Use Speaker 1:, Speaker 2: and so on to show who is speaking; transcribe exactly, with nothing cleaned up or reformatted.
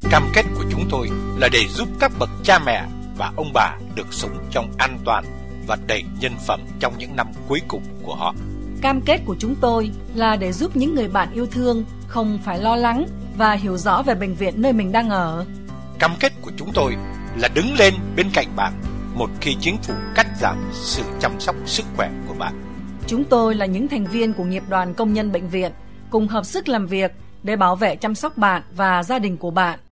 Speaker 1: Cam kết của chúng tôi là để giúp các bậc cha mẹ và ông bà được sống trong an toàn và đầy nhân phẩm trong những năm cuối cùng của họ.
Speaker 2: Cam kết của chúng tôi là để giúp những người bạn yêu thương không phải lo lắng và hiểu rõ về bệnh viện nơi mình đang ở.
Speaker 1: Cam kết của chúng tôi là đứng lên bên cạnh bạn một khi chính phủ cắt giảm sự chăm sóc sức khỏe của bạn.
Speaker 2: Chúng tôi là những thành viên của nghiệp đoàn công nhân bệnh viện, cùng hợp sức làm việc để bảo vệ chăm sóc bạn và gia đình của bạn.